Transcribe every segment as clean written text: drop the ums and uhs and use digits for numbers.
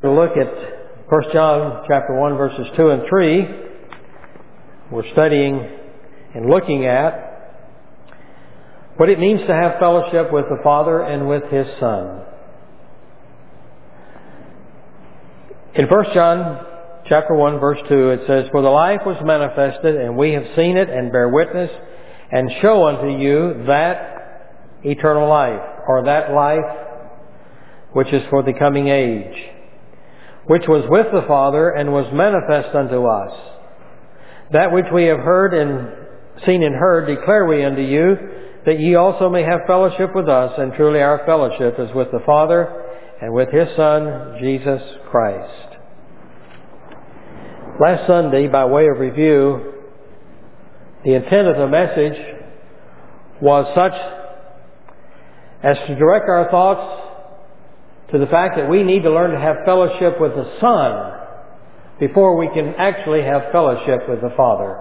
We'll look at 1 John chapter 1 verses 2 and 3. We're studying and looking at what it means to have fellowship with the Father and with His Son. In 1 John chapter 1 verse 2 it says, "For the life was manifested, and we have seen it and bear witness, and show unto you that eternal life," or that life which is for the coming age, "which was with the Father and was manifest unto us. That which we have heard and seen and heard declare we unto you, that ye also may have fellowship with us. And truly our fellowship is with the Father and with His Son, Jesus Christ." Last Sunday, by way of review, the intent of the message was such as to direct our thoughts to the fact that we need to learn to have fellowship with the Son before we can actually have fellowship with the Father.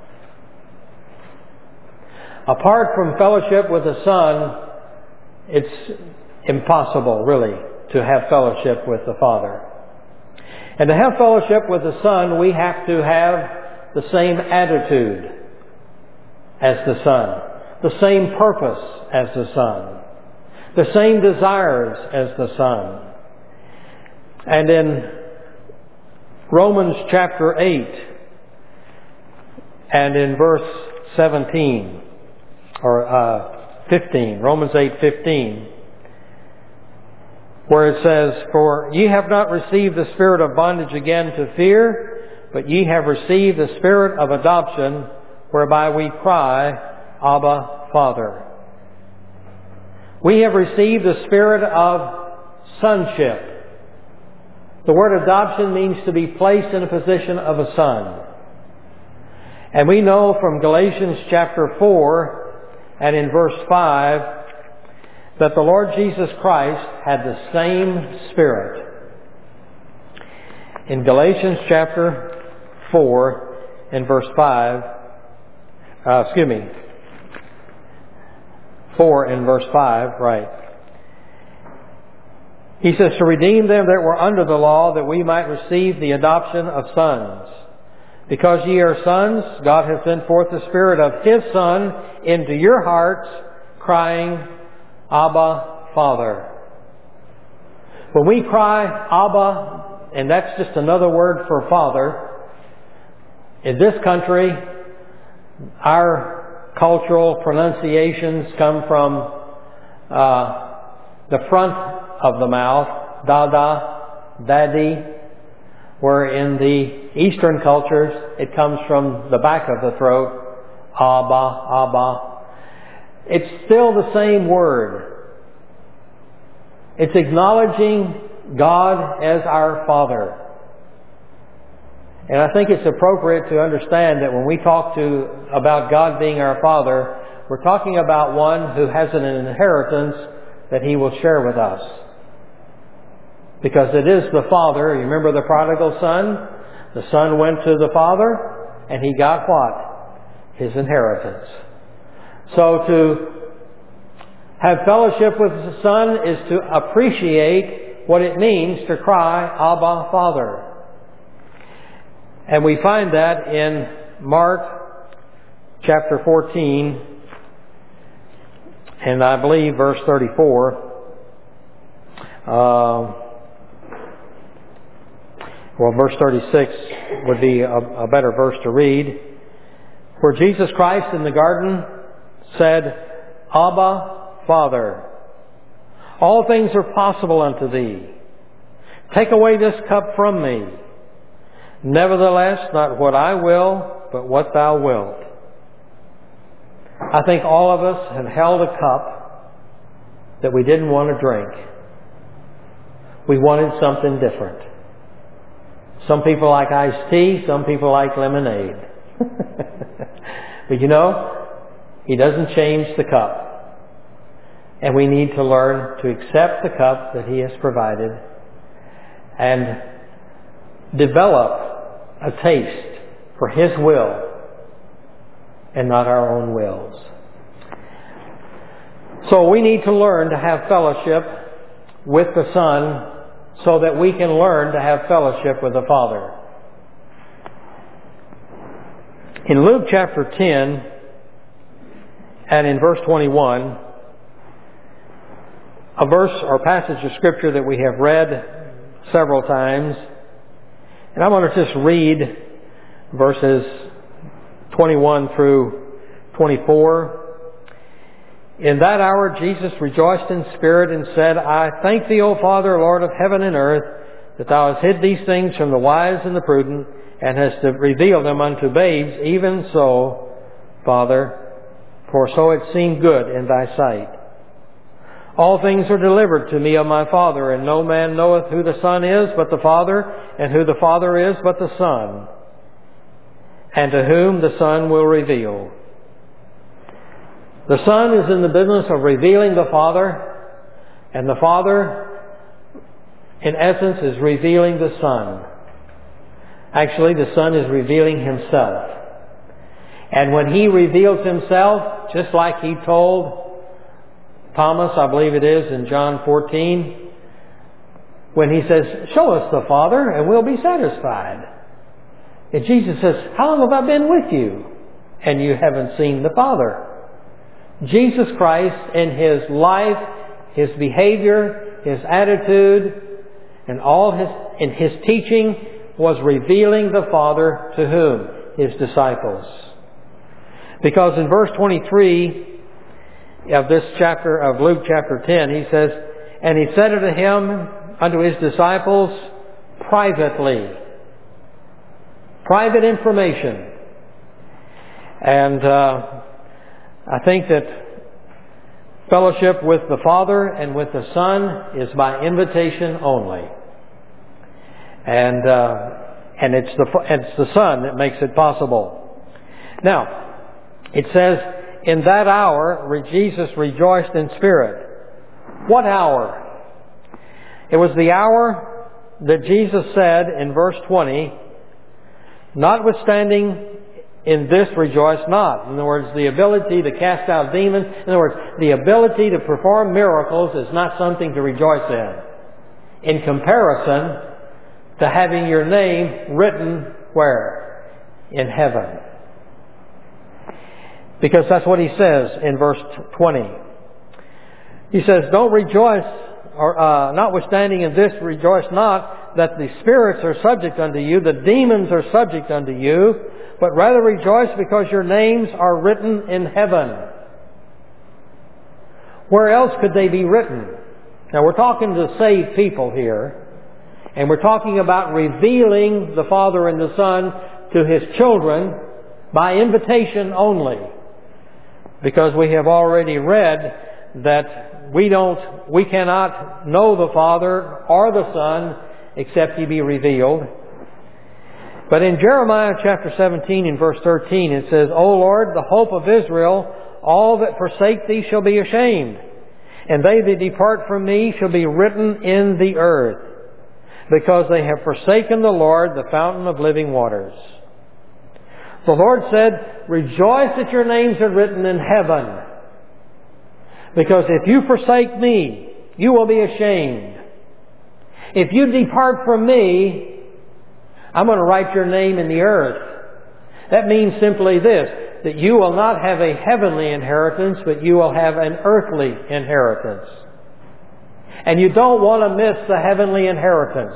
Apart from fellowship with the Son, it's impossible, really, to have fellowship with the Father. And to have fellowship with the Son, we have to have the same attitude as the Son, the same purpose as the Son, the same desires as the Son. And in Romans chapter 8 and in verse 17 or 15, Romans 8:15, where it says, "For ye have not received the spirit of bondage again to fear, but ye have received the spirit of adoption, whereby we cry, Abba, Father." We have received the spirit of sonship. The word adoption means to be placed in a position of a son. And we know from Galatians chapter 4 and in verse 5 that the Lord Jesus Christ had the same Spirit. In Galatians chapter 4 and verse 5, 4 and verse 5, right. He says, "To redeem them that were under the law, that we might receive the adoption of sons. Because ye are sons, God hath sent forth the Spirit of His Son into your hearts, crying, Abba, Father." When we cry, Abba, and that's just another word for Father, in this country, our cultural pronunciations come from the front of the mouth, Dada, Daddy, where in the Eastern cultures it comes from the back of the throat, Abba, Abba. It's still the same word. It's acknowledging God as our Father. And I think it's appropriate to understand that when we talk about God being our Father, we're talking about one who has an inheritance that He will share with us. Because it is the Father. You remember the prodigal son? The son went to the Father and he got what? His inheritance. So to have fellowship with the Son is to appreciate what it means to cry, Abba, Father. And we find that in Mark chapter 14 and I believe verse 34. Verse 36 would be a better verse to read, where Jesus Christ in the garden said, Abba, Father, all things are possible unto Thee. Take away this cup from me. Nevertheless, not what I will, but what Thou wilt. I think all of us have held a cup that we didn't want to drink. We wanted something different. Some people like iced tea, some people like lemonade. But you know, He doesn't change the cup. And we need to learn to accept the cup that He has provided and develop a taste for His will and not our own wills. So we need to learn to have fellowship with the Son so that we can learn to have fellowship with the Father. In Luke chapter 10 and in verse 21, a verse or passage of Scripture that we have read several times, and I'm going to just read verses 21 through 24. In that hour Jesus rejoiced in spirit and said, I thank thee, O Father, Lord of heaven and earth, that thou hast hid these things from the wise and the prudent, and hast revealed them unto babes. Even so, Father, for so it seemed good in thy sight. All things are delivered to me of my Father, and no man knoweth who the Son is but the Father, and who the Father is but the Son, and to whom the Son will reveal. The Son is in the business of revealing the Father, and the Father, in essence, is revealing the Son. Actually, the Son is revealing Himself. And when He reveals Himself, just like He told Thomas, I believe it is, in John 14, when He says, show us the Father and we'll be satisfied. And Jesus says, how long have I been with you and you haven't seen the Father? Jesus Christ in His life, His behavior, His attitude, and in His teaching was revealing the Father to whom? His disciples. Because in verse 23 of this chapter of Luke chapter 10, He says, and He said unto His disciples privately. Private information. And I think that fellowship with the Father and with the Son is by invitation only. And it's the Son that makes it possible. Now, it says, in that hour, Jesus rejoiced in spirit. What hour? It was the hour that Jesus said in verse 20, notwithstanding in this rejoice not. In other words, the ability to cast out demons, in other words, the ability to perform miracles is not something to rejoice in comparison to having your name written where? In heaven. Because that's what He says in verse 20. He says, don't rejoice, or notwithstanding in this rejoice not, that the spirits are subject unto you, the demons are subject unto you, but rather rejoice because your names are written in heaven. Where else could they be written? Now we're talking to saved people here, and we're talking about revealing the Father and the Son to His children by invitation only. Because we have already read that we cannot know the Father or the Son except He be revealed. But in Jeremiah chapter 17 and verse 13 it says, O Lord, the hope of Israel, all that forsake Thee shall be ashamed, and they that depart from Me shall be written in the earth, because they have forsaken the Lord, the fountain of living waters. The Lord said, rejoice that your names are written in heaven, because if you forsake Me, you will be ashamed. If you depart from Me, I'm going to write your name in the earth. That means simply this, that you will not have a heavenly inheritance, but you will have an earthly inheritance. And you don't want to miss the heavenly inheritance.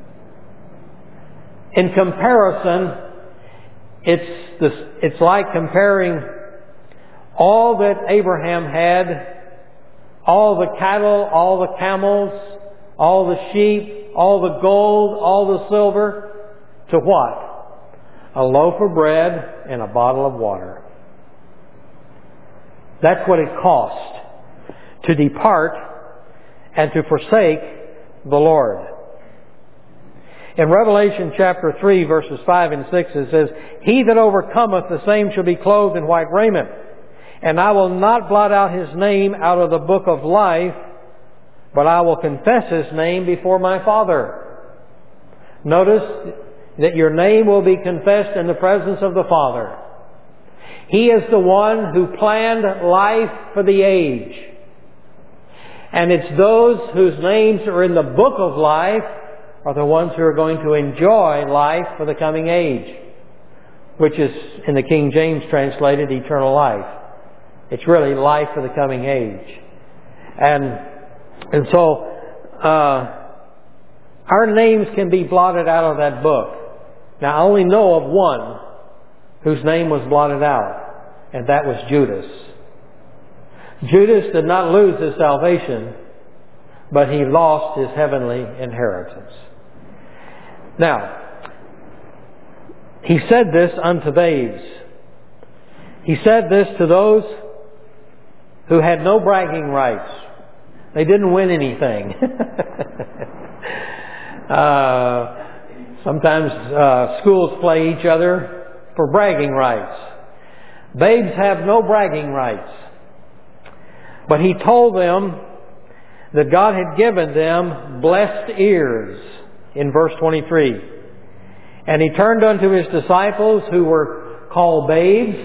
In comparison, it's like comparing all that Abraham had, all the cattle, all the camels, all the sheep, all the gold, all the silver, to what? A loaf of bread and a bottle of water. That's what it cost to depart and to forsake the Lord. In Revelation chapter 3 verses 5 and 6 it says, He that overcometh, the same shall be clothed in white raiment, and I will not blot out his name out of the book of life, but I will confess his name before my Father. Notice that your name will be confessed in the presence of the Father. He is the one who planned life for the age. And it's those whose names are in the book of life are the ones who are going to enjoy life for the coming age, which is, in the King James translated, eternal life. It's really life for the coming age. And so, our names can be blotted out of that book. Now, I only know of one whose name was blotted out, and that was Judas. Judas did not lose his salvation, but he lost his heavenly inheritance. Now, he said this unto babes. He said this to those who had no bragging rights. They didn't win anything. Sometimes schools play each other for bragging rights. Babes have no bragging rights. But he told them that God had given them blessed ears in verse 23. And he turned unto his disciples who were called babes,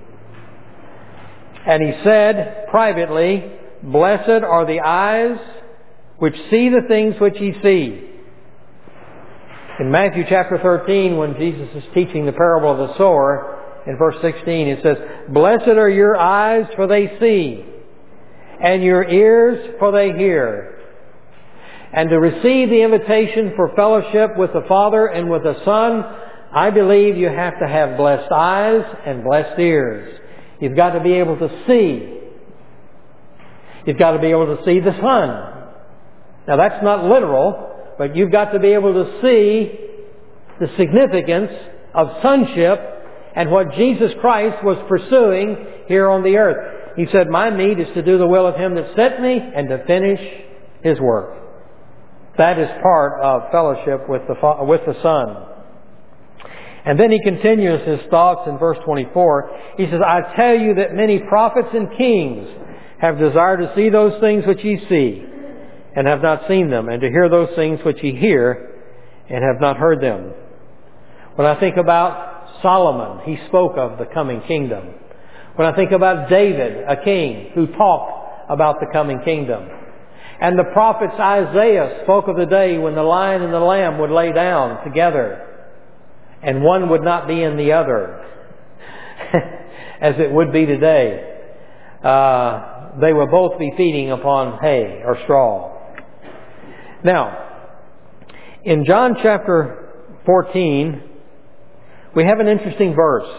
and he said privately, Blessed are the eyes which see the things which ye see. In Matthew chapter 13, when Jesus is teaching the parable of the sower, in verse 16 it says, Blessed are your eyes, for they see, and your ears, for they hear. And to receive the invitation for fellowship with the Father and with the Son, I believe you have to have blessed eyes and blessed ears. You've got to be able to see. You've got to be able to see the Son. Now that's not literal, but you've got to be able to see the significance of sonship and what Jesus Christ was pursuing here on the earth. He said, My meat is to do the will of Him that sent me and to finish His work. That is part of fellowship with the Son. And then he continues his thoughts in verse 24. He says, I tell you that many prophets and kings have desired to see those things which ye see, and have not seen them, and to hear those things which ye hear, and have not heard them. When I think about Solomon, he spoke of the coming kingdom. When I think about David, a king who talked about the coming kingdom. And the prophets Isaiah spoke of the day when the lion and the lamb would lay down together, and one would not be in the other, as it would be today. They will both be feeding upon hay or straw. Now, in John chapter 14, we have an interesting verse.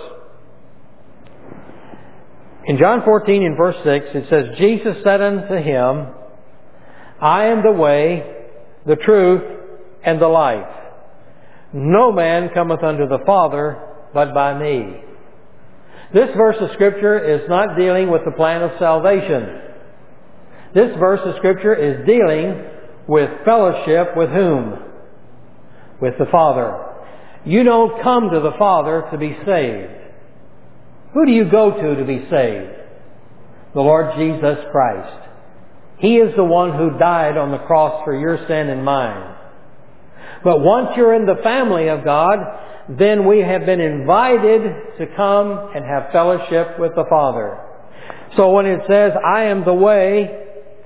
In John 14 in verse 6, it says, Jesus said unto him, I am the way, the truth, and the life. No man cometh unto the Father but by me. This verse of Scripture is not dealing with the plan of salvation. This verse of Scripture is dealing with fellowship with whom? With the Father. You don't come to the Father to be saved. Who do you go to be saved? The Lord Jesus Christ. He is the one who died on the cross for your sin and mine. But once you're in the family of God, then we have been invited to come and have fellowship with the Father. So when it says, I am the way,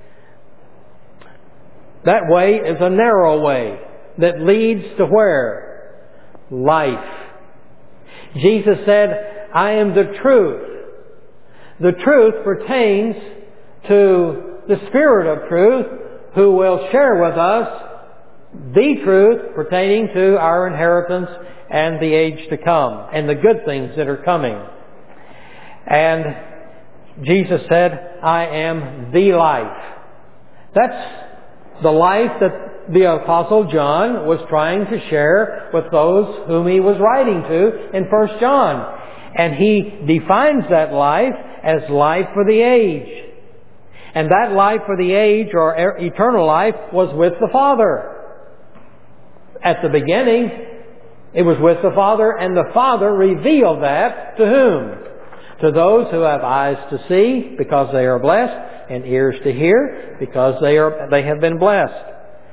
that way is a narrow way that leads to where? Life. Jesus said, I am the truth. The truth pertains to the Spirit of truth, who will share with us the truth pertaining to our inheritance and the age to come, and the good things that are coming. And Jesus said, I am the life. That's the life that the Apostle John was trying to share with those whom he was writing to in 1 John. And he defines that life as life for the age. And that life for the age, or eternal life, was with the Father. At the beginning, it was with the Father, and the Father revealed that to whom? To those who have eyes to see, because they are blessed, and ears to hear, because they have been blessed.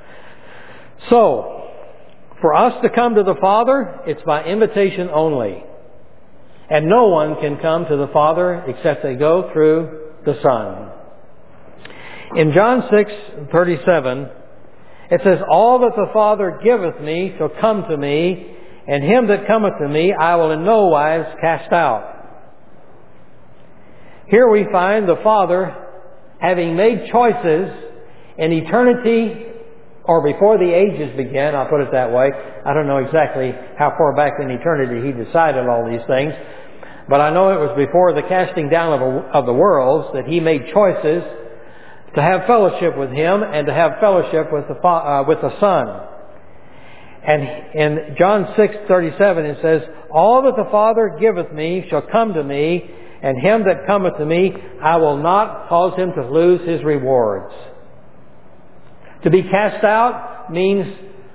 So, for us to come to the Father, it's by invitation only. And no one can come to the Father except they go through the Son. In John 6:37, it says, "All that the Father giveth me shall come to me, and him that cometh to me I will in no wise cast out." Here we find the Father having made choices in eternity, or before the ages began, I'll put it that way. I don't know exactly how far back in eternity He decided all these things, but I know it was before the casting down of the worlds that He made choices to have fellowship with Him and to have fellowship with the Son. And in John 6:37 it says, "All that the Father giveth me shall come to me, and him that cometh to me I will not cause him to lose his rewards." To be cast out means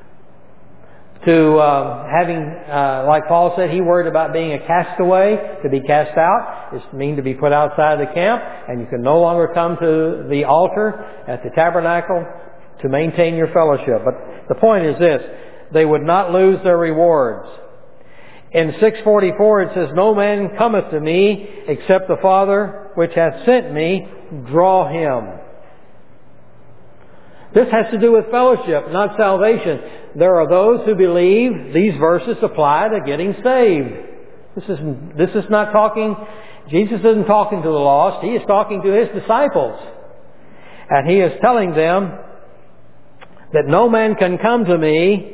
to like Paul said, he worried about being a castaway. To be cast out is mean to be put outside the camp, and you can no longer come to the altar at the tabernacle to maintain your fellowship. But the point is this: they would not lose their rewards. In 6:44 it says, "No man cometh to me except the Father which hath sent me draw him." This has to do with fellowship, not salvation. There are those who believe these verses apply to getting saved. This is not talking, Jesus isn't talking to the lost. He is talking to His disciples. And He is telling them that no man can come to me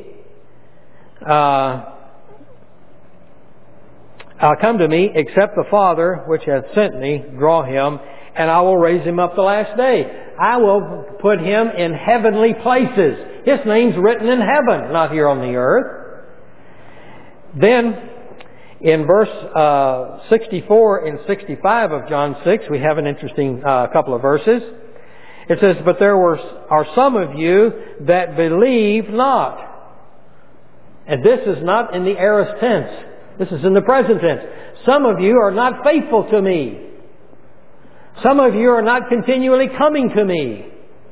except the Father which hath sent me draw him, and I will raise him up the last day. I will put him in heavenly places. His name's written in heaven, not here on the earth. Then, in verse 64 and 65 of John 6, we have an interesting couple of verses. It says, "But there are some of you that believe not." And this is not in the aorist tense. This is in the present tense. "Some of you are not faithful to me. Some of you are not continually coming to me.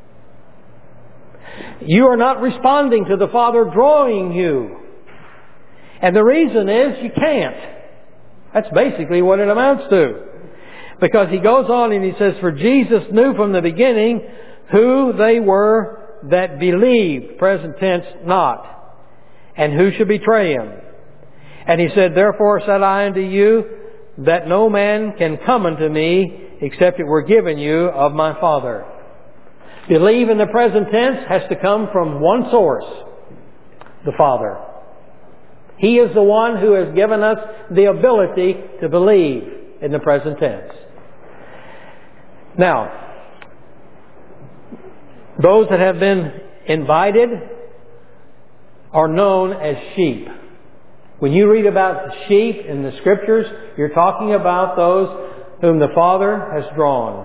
You are not responding to the Father drawing you. And the reason is you can't." That's basically what it amounts to. Because he goes on and he says, "For Jesus knew from the beginning who they were that believed," present tense, not, "and who should betray him. And he said, Therefore said I unto you, that no man can come unto me, except it were given you of my Father." Believe in the present tense has to come from one source, the Father. He is the one who has given us the ability to believe in the present tense. Now, those that have been invited are known as sheep. When you read about sheep in the Scriptures, you're talking about those whom the Father has drawn.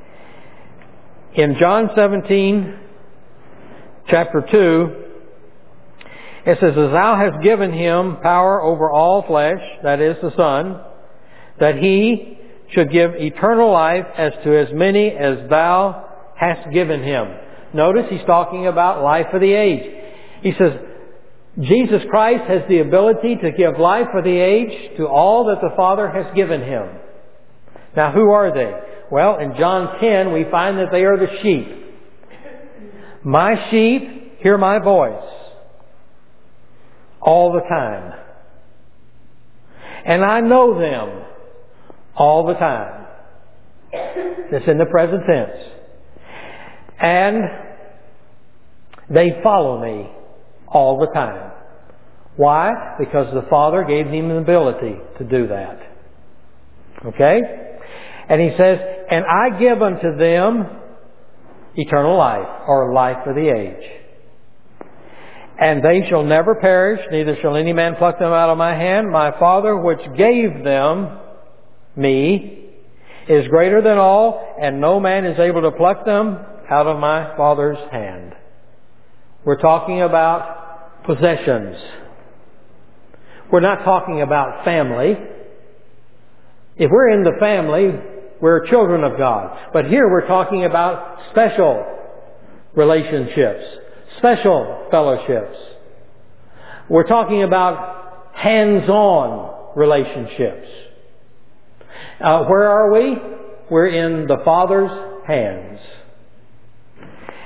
In John 17, chapter 2, it says, "As thou hast given him power over all flesh," that is the Son, "that he should give eternal life as to as many as thou hast given him." Notice he's talking about life for the age. He says, Jesus Christ has the ability to give life for the age to all that the Father has given him. Now, who are they? Well, in John 10, we find that they are the sheep. "My sheep hear my voice all the time. And I know them all the time." That's in the present tense. "And they follow me all the time." Why? Because the Father gave him the ability to do that. Okay? And he says, "And I give unto them eternal life," or life for the age. "And they shall never perish, neither shall any man pluck them out of my hand. My Father which gave them me is greater than all, and no man is able to pluck them out of my Father's hand." We're talking about possessions. We're not talking about family. If we're in the family, we're children of God. But here we're talking about special relationships, special fellowships. We're talking about hands-on relationships. Where are we? We're in the Father's hands.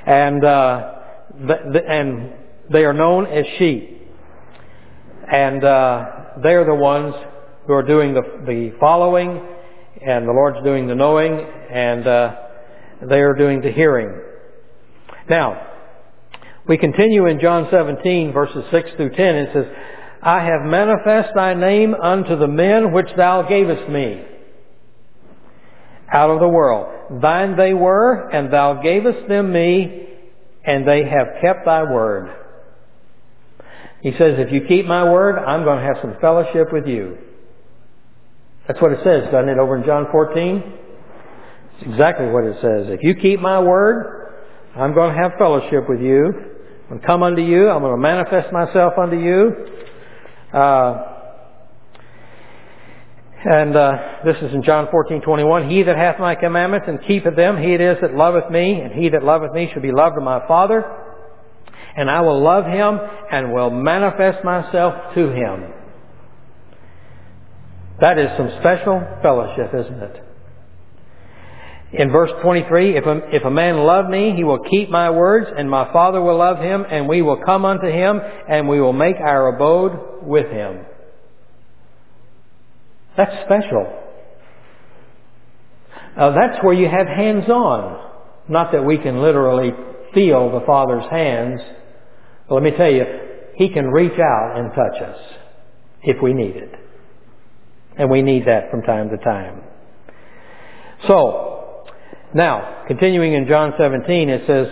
And and they are known as sheep. And they are the ones who are doing the following, and the Lord's doing the knowing, and they are doing the hearing. Now, we continue in John 17, verses 6 through 10. It says, I have manifest thy name unto the men which thou gavest me out of the world. Thine they were, and thou gavest them me, and they have kept thy word. He says, if you keep my word, I'm going to have some fellowship with you. That's what it says, doesn't it, over in John 14? It's exactly what it says. If you keep my word, I'm going to have fellowship with you. I'm going to come unto you. I'm going to manifest myself unto you. This is in John 14:21. He that hath my commandments and keepeth them, he it is that loveth me, and he that loveth me shall be loved of my Father. And I will love him and will manifest myself to him. That is some special fellowship, isn't it? In verse 23, if a man love me, he will keep my words, and my Father will love him, and we will come unto him, and we will make our abode with him. That's special. That's where you have hands-on. Not that we can literally feel the Father's hands. But let me tell you, He can reach out and touch us if we need it. And we need that from time to time. So, now, continuing in John 17, it says,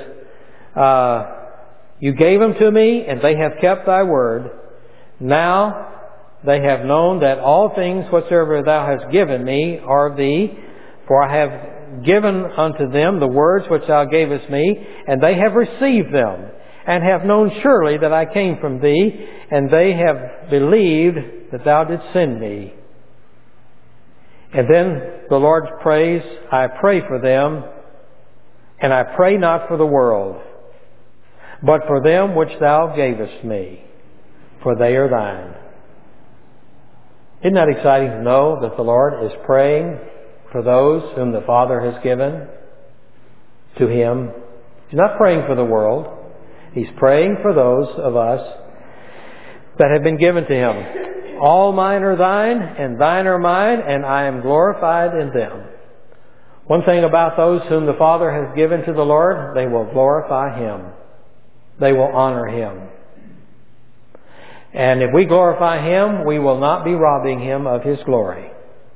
you gave them to me, and they have kept thy word. Now they have known that all things whatsoever thou hast given me are of thee. For I have given unto them the words which thou gavest me, and they have received them, and have known surely that I came from thee, and they have believed that thou didst send me. And then the Lord prays, I pray for them, and I pray not for the world, but for them which thou gavest me, for they are thine. Isn't that exciting to know that the Lord is praying for those whom the Father has given to Him? He's not praying for the world. He's praying for those of us that have been given to Him. All mine are thine, and thine are mine, and I am glorified in them. One thing about those whom the Father has given to the Lord, they will glorify Him. They will honor Him. And if we glorify Him, we will not be robbing Him of His glory.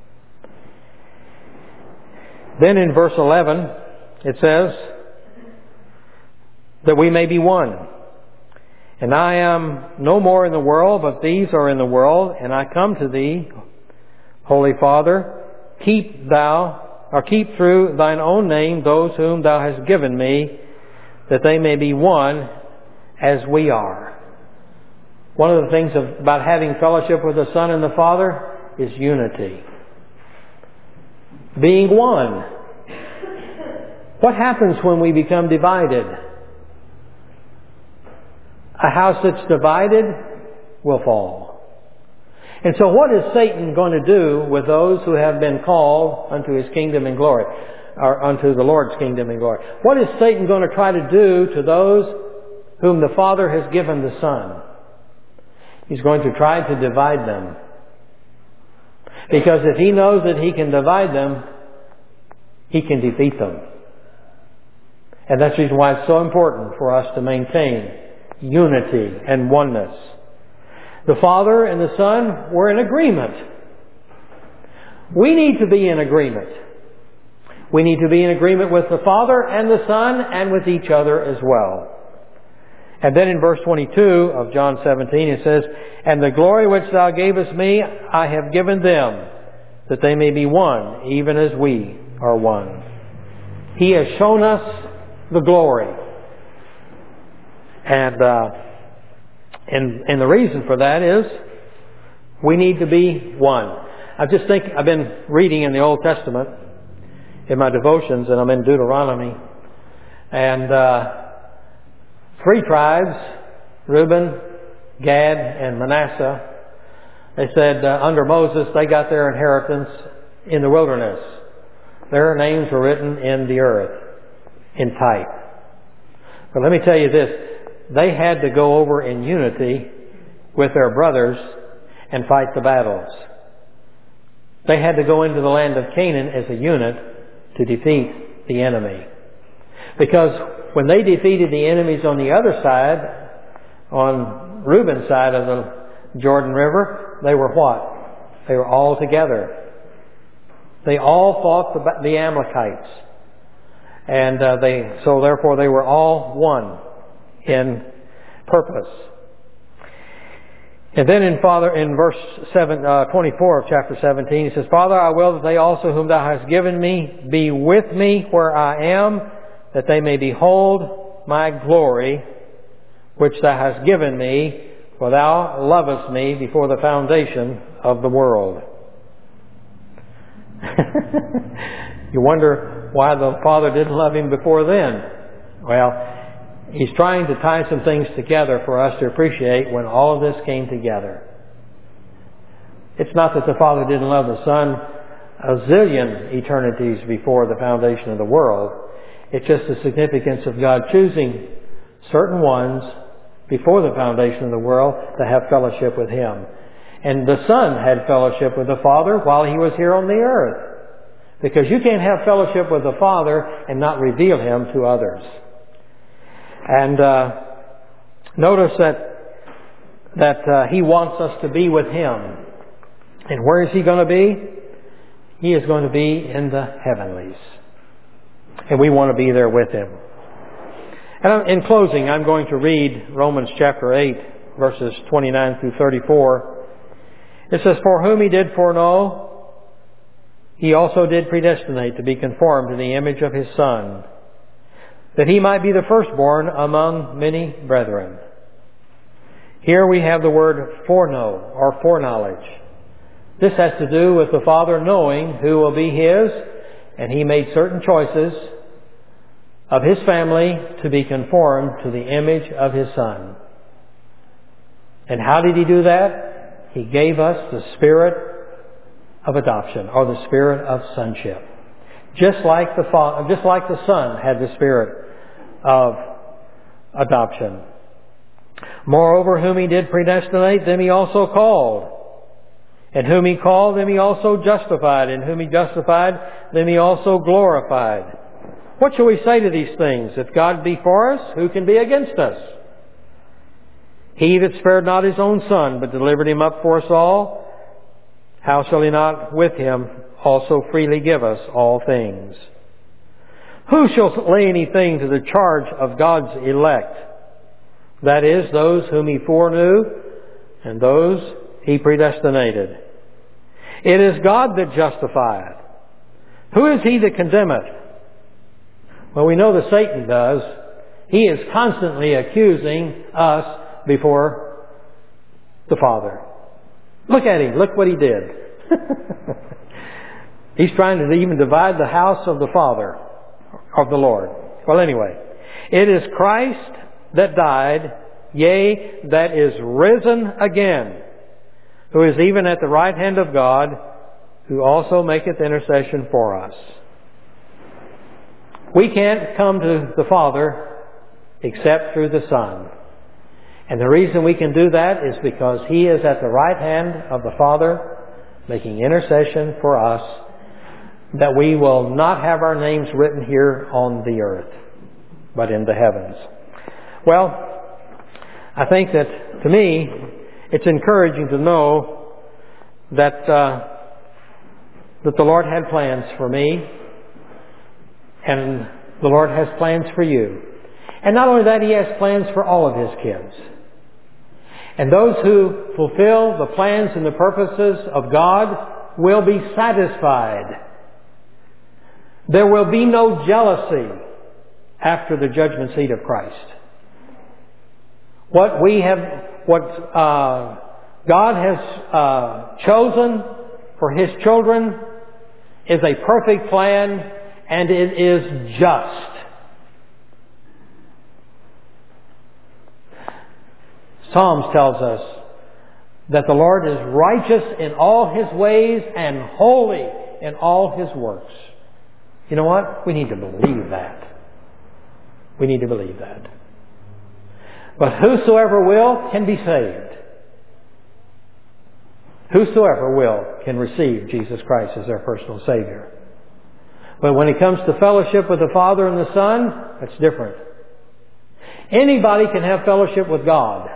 Then in verse 11, it says that we may be one. And I am no more in the world, but these are in the world, and I come to thee, Holy Father, keep through thine own name those whom thou hast given me, that they may be one as we are. One of the things about having fellowship with the Son and the Father is unity. Being one. What happens when we become divided? A house that's divided will fall. And so what is Satan going to do with those who have been called unto His kingdom and glory, or unto the Lord's kingdom and glory? What is Satan going to try to do to those whom the Father has given the Son? He's going to try to divide them. Because if he knows that he can divide them, he can defeat them. And that's the reason why it's so important for us to maintain unity and oneness. The Father and the Son were in agreement. We need to be in agreement. We need to be in agreement with the Father and the Son and with each other as well. And then in verse 22 of John 17 it says, and the glory which thou gavest me I have given them, that they may be one, even as we are one. He has shown us the glory. And the reason for that is we need to be one. I've been reading in the Old Testament in my devotions, and I'm in Deuteronomy. And 3 tribes, Reuben, Gad, and Manasseh, they said under Moses they got their inheritance in the wilderness. Their names were written in the earth in type. But let me tell you this. They had to go over in unity with their brothers and fight the battles. They had to go into the land of Canaan as a unit to defeat the enemy. Because when they defeated the enemies on the other side, on Reuben's side of the Jordan River, they were what? They were all together. They all fought the Amalekites. And so therefore they were all one in purpose. And then in verse 24 of chapter 17, he says, Father, I will that they also whom thou hast given me be with me where I am, that they may behold my glory, which thou hast given me, for thou lovest me before the foundation of the world. You wonder why the Father didn't love him before then. Well, He's trying to tie some things together for us to appreciate when all of this came together. It's not that the Father didn't love the Son a zillion eternities before the foundation of the world. It's just the significance of God choosing certain ones before the foundation of the world to have fellowship with Him. And the Son had fellowship with the Father while He was here on the earth. Because you can't have fellowship with the Father and not reveal Him to others. And notice that He wants us to be with Him. And where is He going to be? He is going to be in the heavenlies. And we want to be there with Him. And in closing, I'm going to read Romans chapter 8, verses 29 through 34. It says, For whom He did foreknow, He also did predestinate to be conformed to the image of His Son, that He might be the firstborn among many brethren. Here we have the word foreknow or foreknowledge. This has to do with the Father knowing who will be His, and He made certain choices of His family to be conformed to the image of His Son. And how did He do that? He gave us the spirit of adoption, or the spirit of sonship. Just like the Son had the spirit of adoption. Moreover, whom He did predestinate, them He also called. And whom He called, them He also justified. And whom He justified, them He also glorified. What shall we say to these things? If God be for us, who can be against us? He that spared not His own Son, but delivered Him up for us all, how shall He not with Him also freely give us all things? Who shall lay anything to the charge of God's elect? That is, those whom He foreknew, and those He predestinated. It is God that justifieth. Who is he that condemneth? Well, we know that Satan does. He is constantly accusing us before the Father. Look at him. Look what he did. He's trying to even divide the house of the Father, of the Lord. Well, anyway, it is Christ that died, yea, that is risen again, who is even at the right hand of God, who also maketh intercession for us. We can't come to the Father except through the Son. And the reason we can do that is because He is at the right hand of the Father, making intercession for us, that we will not have our names written here on the earth, but in the heavens. Well, I think that, to me, it's encouraging to know that the Lord had plans for me, and the Lord has plans for you. And not only that, He has plans for all of His kids. And those who fulfill the plans and the purposes of God will be satisfied. There will be no jealousy after the judgment seat of Christ. What God has chosen for His children is a perfect plan, and it is just. Psalms tells us that the Lord is righteous in all His ways and holy in all His works. You know what? We need to believe that. We need to believe that. But whosoever will can be saved. Whosoever will can receive Jesus Christ as their personal Savior. But when it comes to fellowship with the Father and the Son, that's different. Anybody can have fellowship with God.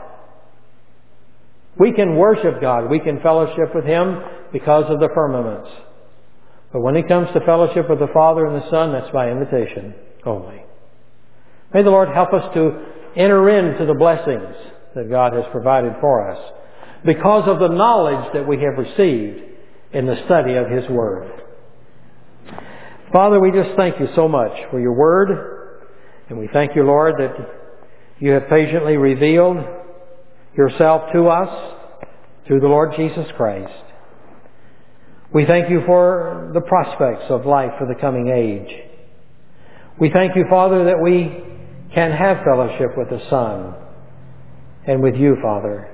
We can worship God. We can fellowship with Him because of the firmaments. But when it comes to fellowship with the Father and the Son, that's by invitation only. May the Lord help us to enter into the blessings that God has provided for us because of the knowledge that we have received in the study of His Word. Father, we just thank You so much for Your Word, and we thank You, Lord, that You have patiently revealed Yourself to us through the Lord Jesus Christ. We thank You for the prospects of life for the coming age. We thank You, Father, that we can have fellowship with the Son and with You, Father,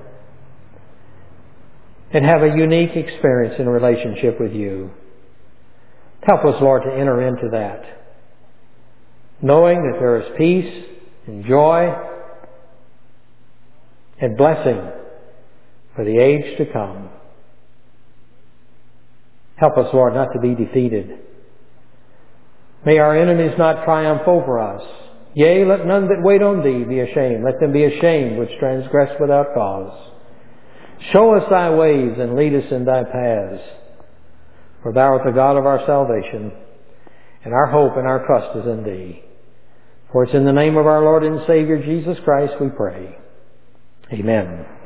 and have a unique experience in relationship with You. Help us, Lord, to enter into that, knowing that there is peace and joy and blessing for the age to come. Help us, Lord, not to be defeated. May our enemies not triumph over us. Yea, let none that wait on Thee be ashamed. Let them be ashamed which transgress without cause. Show us Thy ways and lead us in Thy paths. For Thou art the God of our salvation, and our hope and our trust is in Thee. For it's in the name of our Lord and Savior Jesus Christ we pray. Amen.